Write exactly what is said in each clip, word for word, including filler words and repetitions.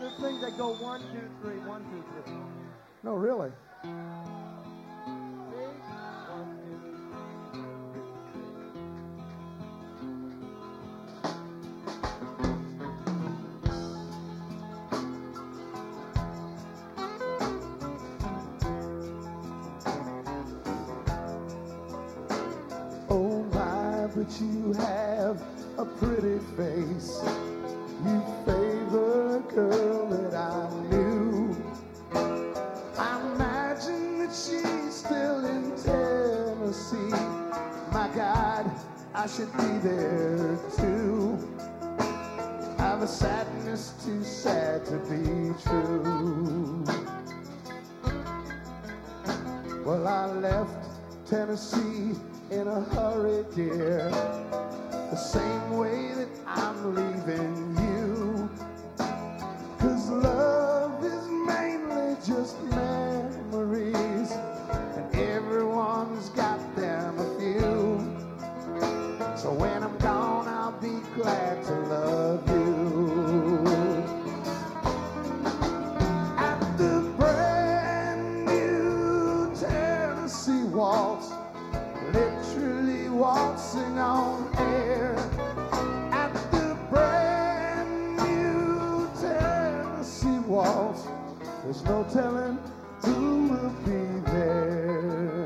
this thing that go one, two, three, one, two, three. No, really. See? One, two, Oh my, but you have a pretty face. You favor a girl that I knew. I imagine that she's still in Tennessee. My God, I should be there too. I've a sadness too sad to be true. Well, I left Tennessee in a hurry, dear, the same way that I'm leaving you. 'Cause love is mainly just memories, and everyone's got them a few. So when I'm gone, I'll be glad to love you. At the brand new Tennessee waltz, literally waltzing on air. At the brand new Tennessee waltz, there's no telling who will be there.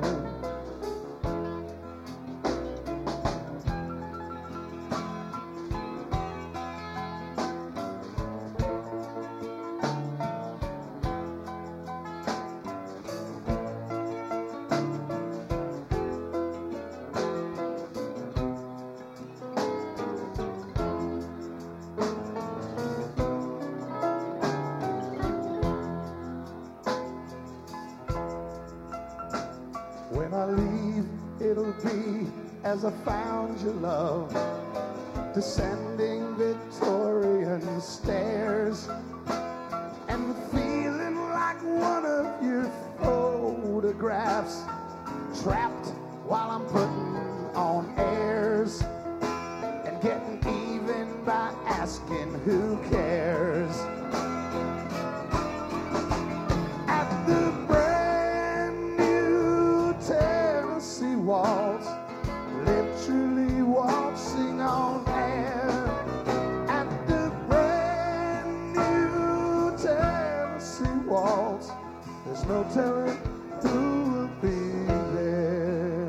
When I leave, it'll be as I found your love, descending Victorian stairs, and feeling like one of your photographs, trapped while I'm putting on airs, and getting even by asking who cares. At the waltz, literally waltzing on air. At the brand new Tennessee waltz, there's no telling who will be there.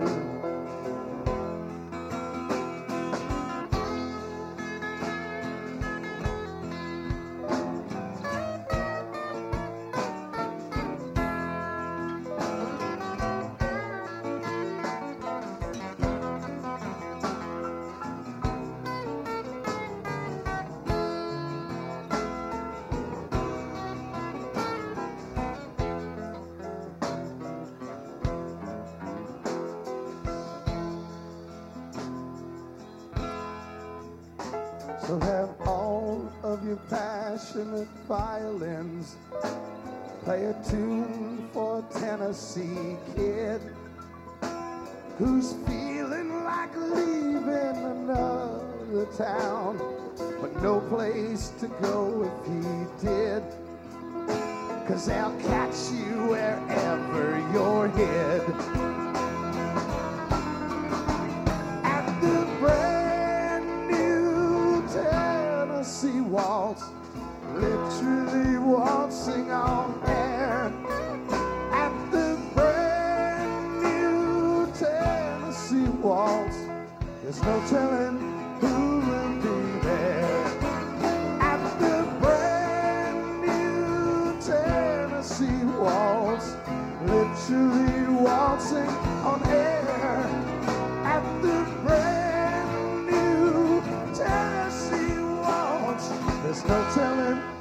So have all of your passionate violins play a tune for a Tennessee kid who's feeling like leaving another town, but no place to go if he did. 'Cause they'll catch you wherever you're hid. At the brand new Tennessee waltz, literally waltzing on air. At the brand new Tennessee waltz, there's no telling who will be there. At the brand new Tennessee waltz, literally waltzing on air. At the brand new Tennessee waltz, there's no telling